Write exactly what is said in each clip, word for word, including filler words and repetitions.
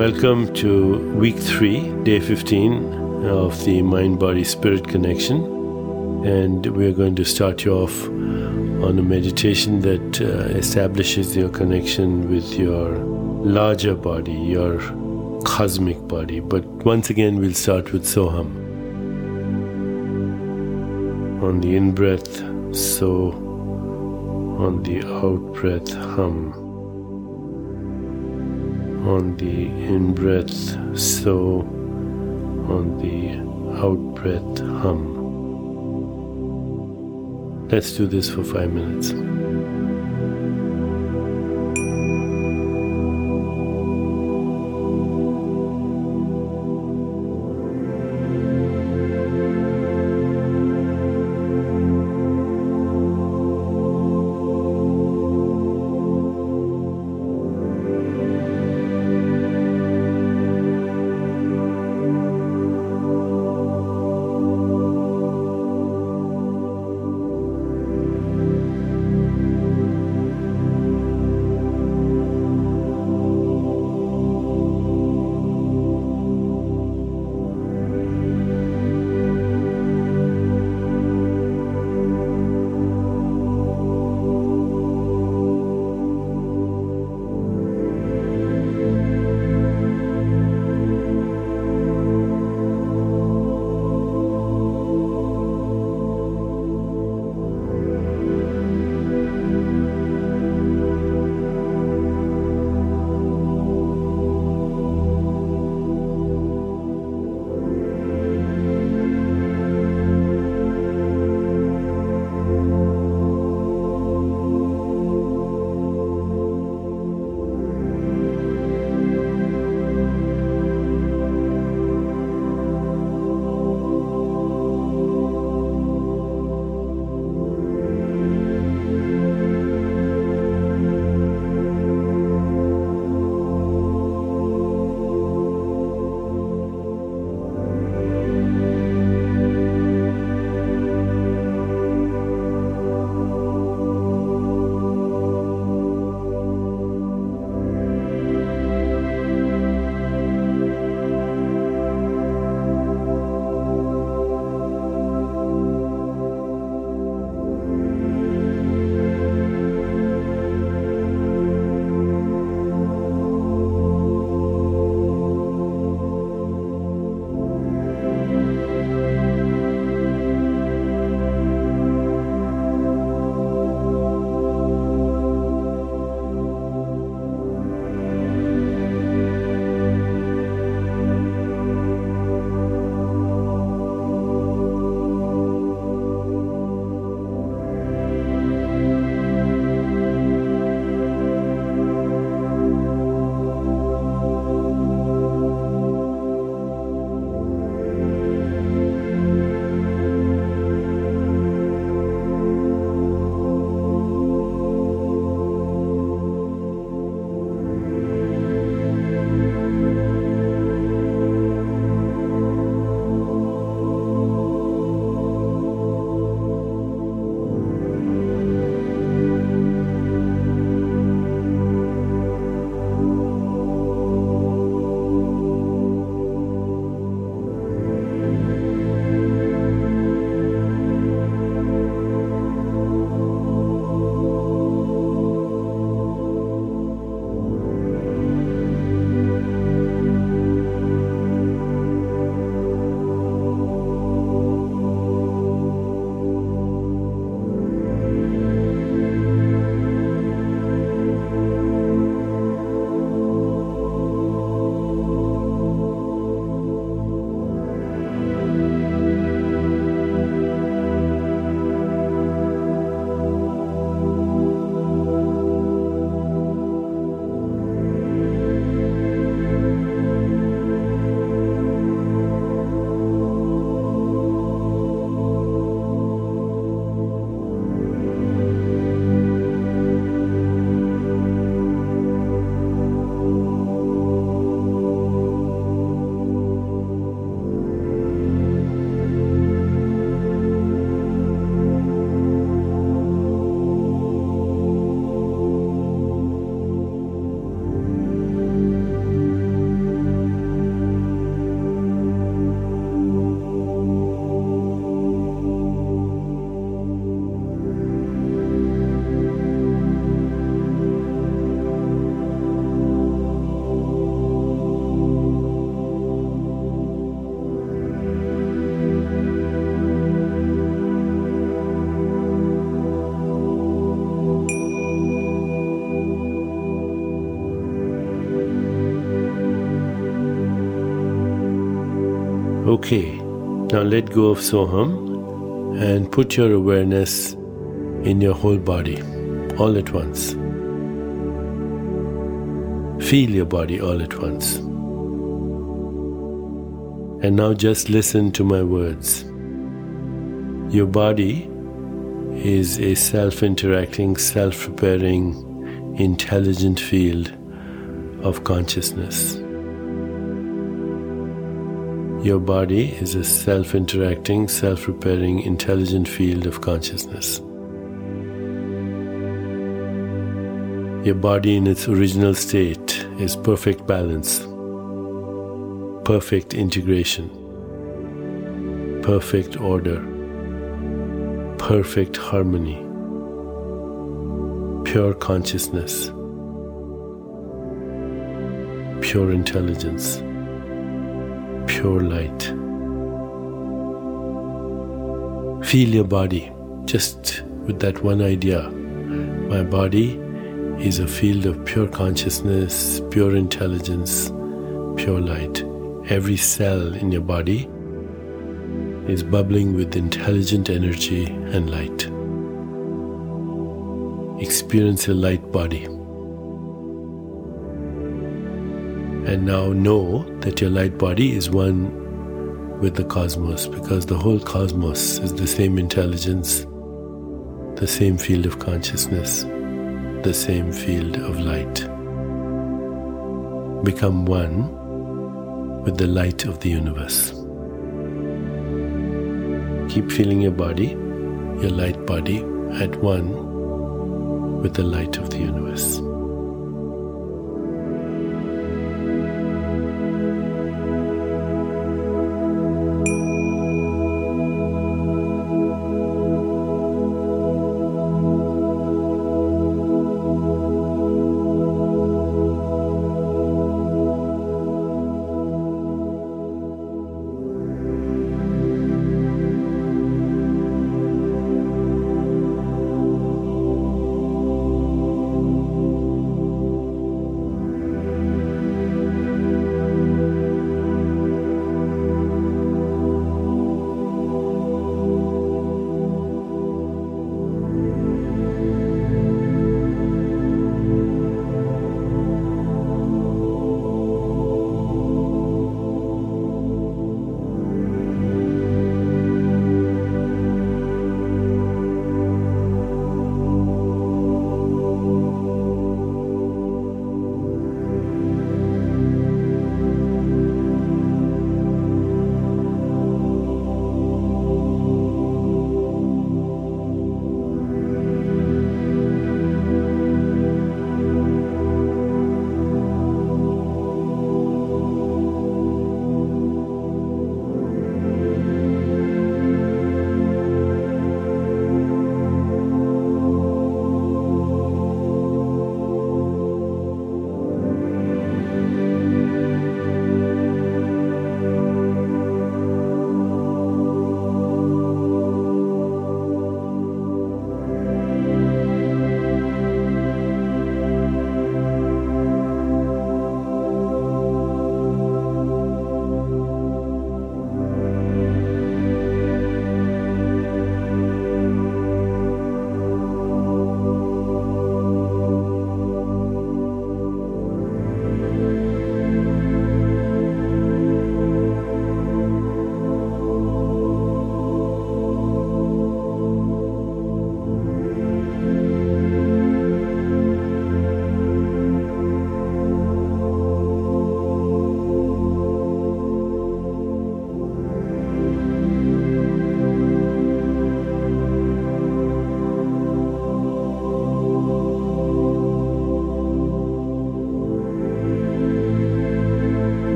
Welcome to week three, day fifteen of the Mind-Body-Spirit Connection. And we're going to start you off on a meditation that uh, establishes your connection with your larger body, your cosmic body. But once again, we'll start with Soham. On the in-breath, So. On the out-breath, Hum. On the in-breath, So. On the out-breath, Hum. Let's do this for five minutes. Okay, now let go of Soham and put your awareness in your whole body, all at once. Feel your body all at once. And now just listen to my words. Your body is a self-interacting, self-preparing, intelligent field of consciousness. Your body is a self-interacting, self-preparing, intelligent field of consciousness. Your body in its original state is perfect balance, perfect integration, perfect order, perfect harmony, pure consciousness, pure intelligence, pure light. Feel your body just with that one idea. My body is a field of pure consciousness, pure intelligence, pure light. Every cell in your body is bubbling with intelligent energy and light. Experience a light body. And now know that your light body is one with the cosmos, because the whole cosmos is the same intelligence, the same field of consciousness, the same field of light. Become one with the light of the universe. Keep feeling your body, your light body, at one with the light of the universe.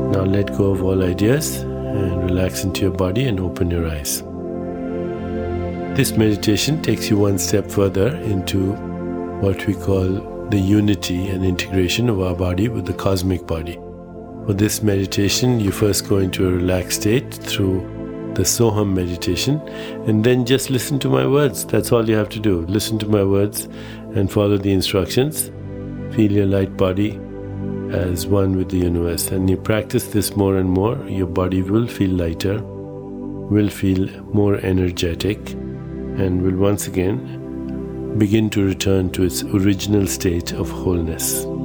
Now let go of all ideas and relax into your body and open your eyes. This meditation takes you one step further into what we call the unity and integration of our body with the cosmic body. For this meditation, you first go into a relaxed state through the Soham meditation, and then just listen to my words. That's all you have to do. Listen to my words and follow the instructions. Feel your light body as one with the universe. And you practice this more and more, your body will feel lighter, will feel more energetic, and will once again begin to return to its original state of wholeness.